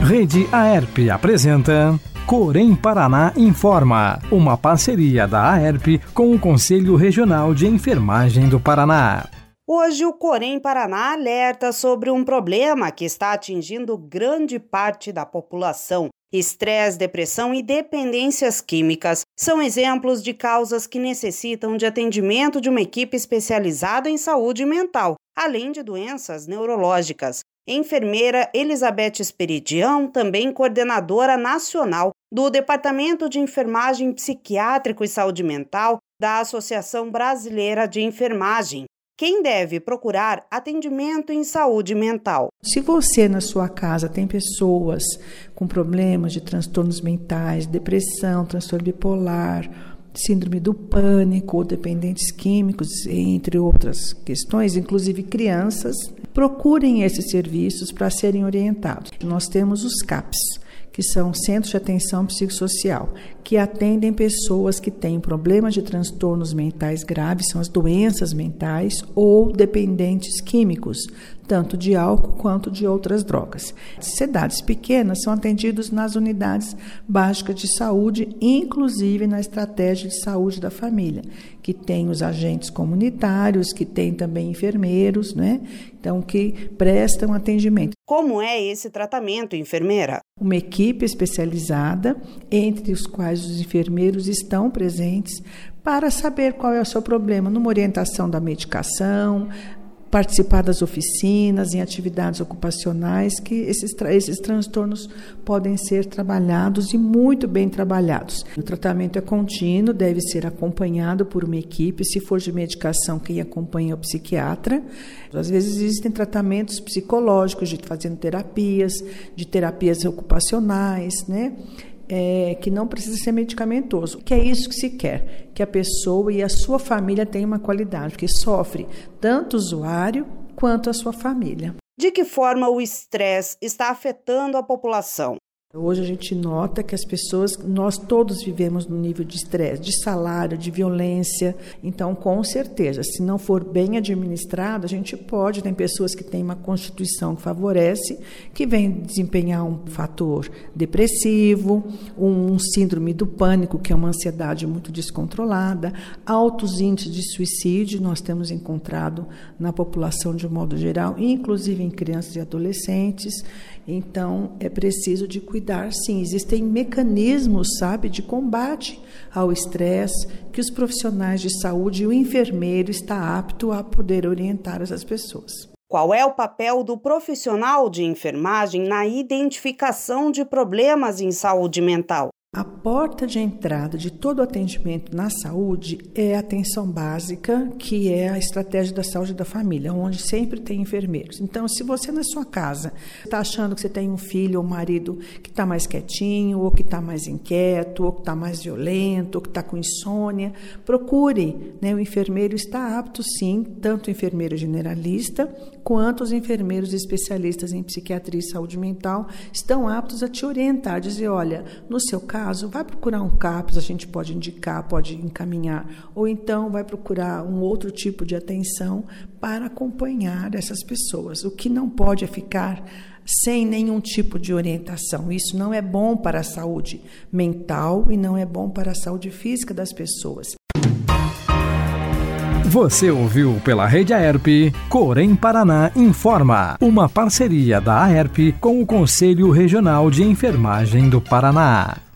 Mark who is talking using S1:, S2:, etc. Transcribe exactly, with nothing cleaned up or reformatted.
S1: Rede Aerp apresenta Corém Paraná Informa, uma parceria da Aerp com o Conselho Regional de Enfermagem do Paraná.
S2: Hoje o Corém Paraná alerta sobre um problema que está atingindo grande parte da população. Estresse, depressão e dependências químicas são exemplos de causas que necessitam de atendimento de uma equipe especializada em saúde mental, além de doenças neurológicas. Enfermeira Elizabeth Esperidião, também coordenadora nacional do Departamento de Enfermagem Psiquiátrico e Saúde Mental da Associação Brasileira de Enfermagem. Quem deve procurar atendimento em saúde mental?
S3: Se você na sua casa tem pessoas com problemas de transtornos mentais, depressão, transtorno bipolar, síndrome do pânico, dependentes químicos, entre outras questões, inclusive crianças, procurem esses serviços para serem orientados. Nós temos os CAPs, que são Centros de Atenção Psicossocial, que atendem pessoas que têm problemas de transtornos mentais graves, são as doenças mentais ou dependentes químicos, tanto de álcool quanto de outras drogas. Cidades pequenas são atendidos nas unidades básicas de saúde, inclusive na estratégia de saúde da família, que tem os agentes comunitários, que tem também enfermeiros, né? Então, que prestam atendimento.
S2: Como é esse tratamento, enfermeira?
S3: Uma equipe especializada, entre os quais os enfermeiros estão presentes, para saber qual é o seu problema, numa orientação da medicação, participar das oficinas, em atividades ocupacionais, que esses, esses transtornos podem ser trabalhados e muito bem trabalhados. O tratamento é contínuo, deve ser acompanhado por uma equipe, se for de medicação, quem acompanha é o psiquiatra. Às vezes existem tratamentos psicológicos, de fazendo terapias, de terapias ocupacionais, né? É, que não precisa ser medicamentoso, que é isso que se quer, que a pessoa e a sua família tenham uma qualidade, porque sofre tanto o usuário quanto a sua família.
S2: De que forma o estresse está afetando a população?
S3: Hoje a gente nota que as pessoas, nós todos vivemos num nível de estresse, de salário, de violência. Então, com certeza, se não for bem administrado, a gente pode, tem pessoas que têm uma constituição que favorece, que vem desempenhar um fator depressivo, um síndrome do pânico, que é uma ansiedade muito descontrolada, altos índices de suicídio, nós temos encontrado na população de um modo geral, inclusive em crianças e adolescentes. Então, é preciso de cuidar, sim. Existem mecanismos, sabe, de combate ao estresse, que os profissionais de saúde e o enfermeiro está apto a poder orientar essas pessoas.
S2: Qual é o papel do profissional de enfermagem na identificação de problemas em saúde mental?
S3: A porta de entrada de todo o atendimento na saúde é a atenção básica, que é a estratégia da saúde da família, onde sempre tem enfermeiros. Então, se você na sua casa está achando que você tem um filho ou um marido que está mais quietinho, ou que está mais inquieto, ou que está mais violento, ou que está com insônia, procure, né? O enfermeiro está apto, sim, tanto o enfermeiro generalista quanto os enfermeiros especialistas em psiquiatria e saúde mental estão aptos a te orientar, dizer, olha, no seu caso, vai procurar um CAPS, a gente pode indicar, pode encaminhar, ou então vai procurar um outro tipo de atenção para acompanhar essas pessoas. O que não pode é ficar sem nenhum tipo de orientação. Isso não é bom para a saúde mental e não é bom para a saúde física das pessoas.
S1: Você ouviu pela Rede Aerp, Corém Paraná Informa, uma parceria da Aerp com o Conselho Regional de Enfermagem do Paraná.